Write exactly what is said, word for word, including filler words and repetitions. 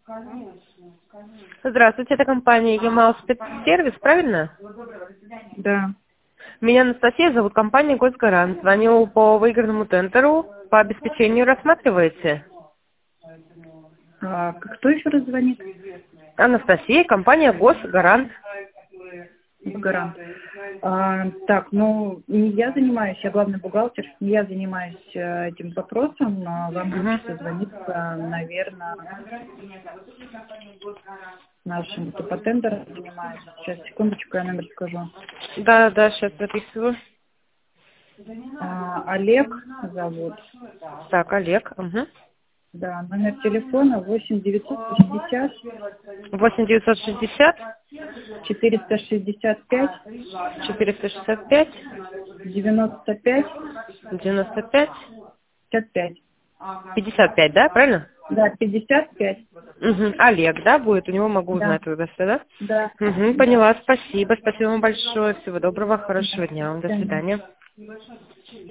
Здравствуйте, это компания Ямал спецсервис, правильно? Да. Меня Анастасия зовут, компания Госгарант. Звоню по выигранному тендеру, по обеспечению рассматриваете? А, кто еще раз звонит? Анастасия, компания Госгарант. Гарант. А, так, ну, не я занимаюсь, я главный бухгалтер, не я занимаюсь э, этим вопросом, но вам Угу. лучше созвониться, наверное, нашим, кто по тендеру занимается. Сейчас, секундочку, я номер скажу. Да, да, сейчас записываю. А, Олег зовут. Так, Олег. Угу. Да, номер телефона восемь девятьсот шестьдесят восемь девятьсот шестьдесят четыреста шестьдесят пять четыреста шестьдесят пять девяносто пять девяносто пять пятьдесят пять. пятьдесят пять, да, правильно? Да, пятьдесят пять. Угу. Олег, да, будет? У него могу Да, узнать тогда все, да? да. Угу, поняла, спасибо. Спасибо вам большое. Всего доброго, хорошего Да, дня вам. До до свидания. свидания.